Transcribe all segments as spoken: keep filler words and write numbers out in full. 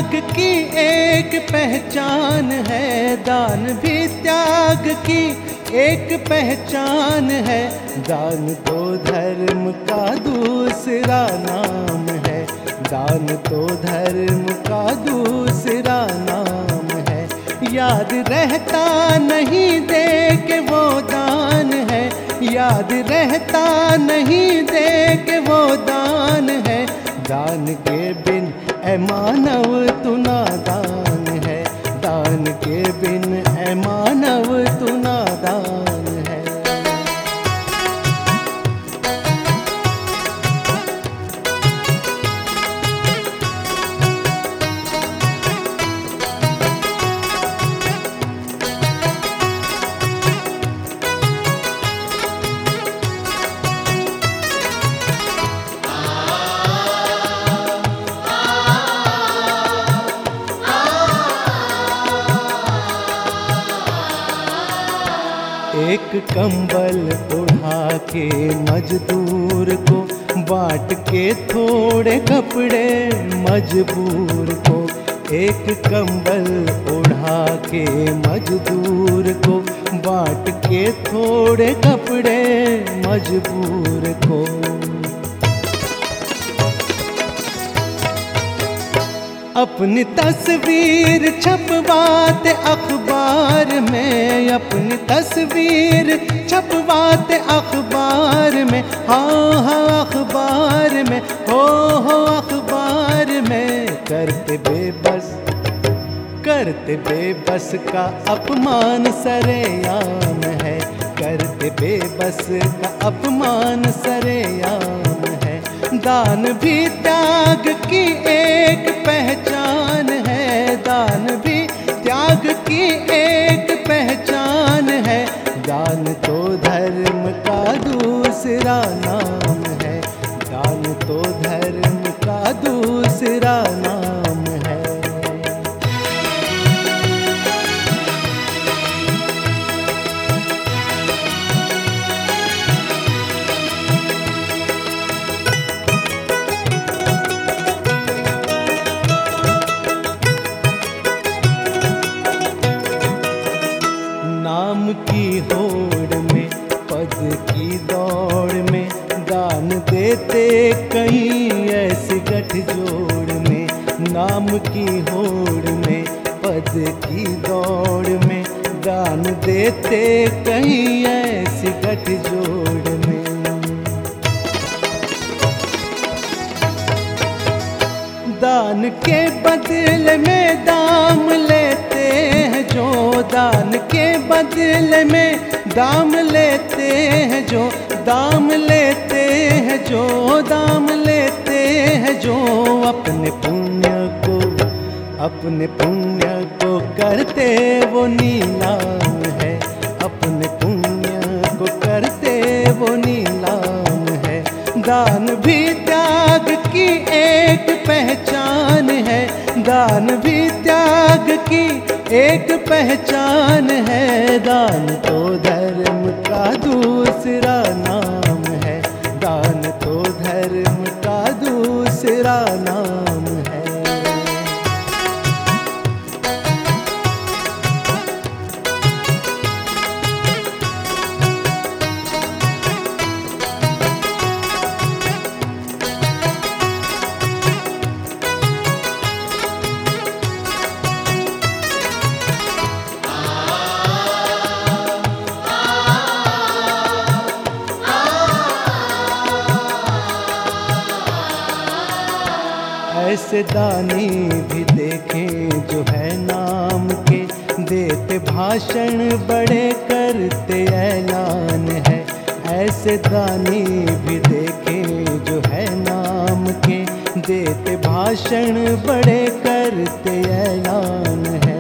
त्याग की एक पहचान है, दान भी त्याग की एक पहचान है। दान तो धर्म का दूसरा नाम है, दान तो धर्म का दूसरा नाम है। याद रहता नहीं दे के वो दान है, याद रहता नहीं दे के वो दान है। दान के बिन ऐ मानव तू नादान है, दान के बिन ऐ मानव तू नादान है। एक कंबल उड़ा के मजदूर को, बांट के थोड़े कपड़े मजबूर को। एक कंबल उड़ा के मजदूर को, बांट के थोड़े कपड़े मजबूर को। अपनी तस्वीर छपवाते अखबार में, अपनी तस्वीर छपवाते अखबार में। हाँ हाँ अखबार में, हो हो अखबार में। करते बेबस करते बेबस का अपमान सरेआम है, करते बेबस का अपमान सरेआम है। दान भी त्याग की एक पहचान है, दान भी त्याग की एक पहचान है। दान तो धर्म का दूसरा नाम है, दान तो धर्म का दूसरा नाम है। नाम की होड़ में, पद की दौड़ में, दान देते कहीं ऐसे गठजोड़ में। नाम की होड़ में, पद की दौड़ में, दान देते कहीं ऐसे गठजोड़ में। दान के बदले में दाम लेते हैं जो, दान के बदले में दाम लेते हैं जो, दाम लेते हैं जो, दाम लेते हैं जो। अपने पुण्य को अपने पुण्य को करते वो नीलाम है, अपने पुण्य को करते वो नीलाम है। दान भी त्याग की एक पहचान है, दान भी त्याग की एक पहचान है। दान तो धर्म का दूसरा नाम है, दान तो धर्म का दूसरा नाम है। ऐसे दानी भी देखें जो है नाम के, देते भाषण बड़े करते ऐलान है। ऐसे दानी भी देखें जो है नाम के, देते भाषण बड़े करते ऐलान है।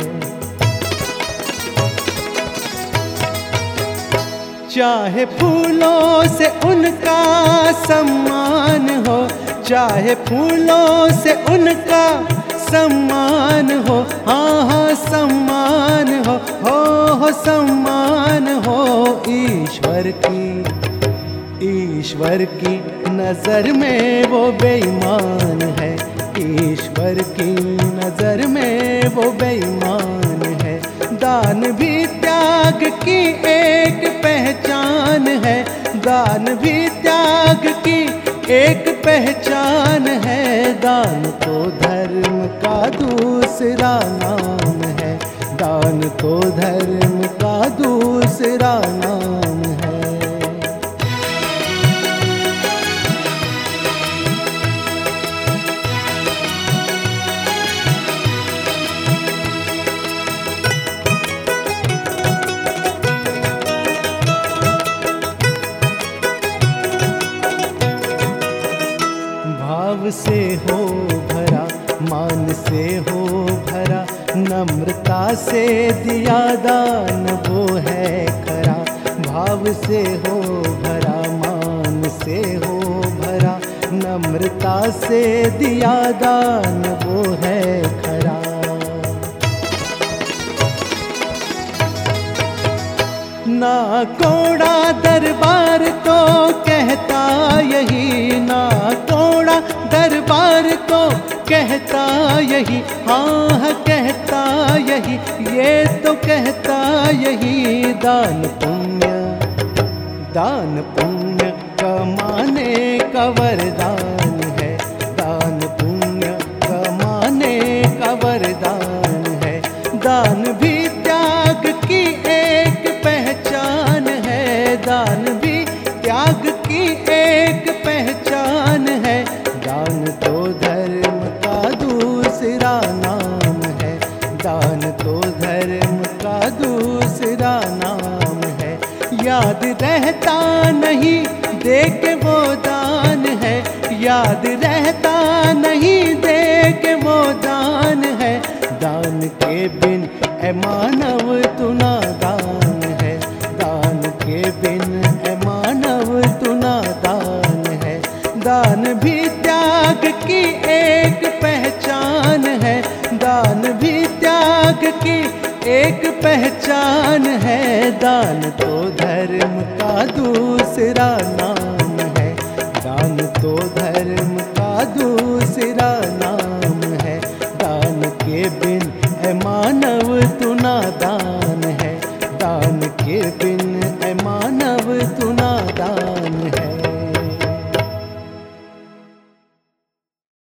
चाहे फूलों से उनका सम्मान हो, चाहे फूलों से उनका सम्मान हो। हाँ हाँ सम्मान हो, हो हो सम्मान हो। ईश्वर की ईश्वर की नजर में वो बेईमान है, ईश्वर की नजर में वो बेईमान है। दान भी त्याग की एक पहचान है, दान भी त्याग की एक पहचान है। दान तो धर्म का दूसरा नाम है, दान तो धर्म का दूसरा नाम है। भाव से हो भरा, मान से हो भरा, नम्रता से दिया दान वो है खरा। भाव से हो भरा, मान से हो भरा, नम्रता से दिया दान वो है खरा। ना कोड़ा दरबार तो कहता यही, ना कोड़ा दरबार तो कहता यही, हाँ कहता यही, ये तो कहता यही। दान पुण्य, दान पुण्य कमाने का वरदान है, दान पुण्य कमाने का वरदान है। दान भी त्याग की एक पहचान है, दान भी त्याग की एक पहचान है। दान तो धर्म का दूसरा नाम है, दान तो धर्म का दूसरा नाम है। याद रहता नहीं दे के वो दान है, याद रहता नहीं दे के वो दान है। दान के बिन ए मानव तू नादान है, दान के बिन ए मानव तू नादान है। दान भी त्याग की एक पहचान है, दान भी त्याग की एक पहचान है। दान तो धर्म का दूसरा नाम है, दान तो धर्म का दूसरा नाम है। दान के बिन ए मानव तू नादान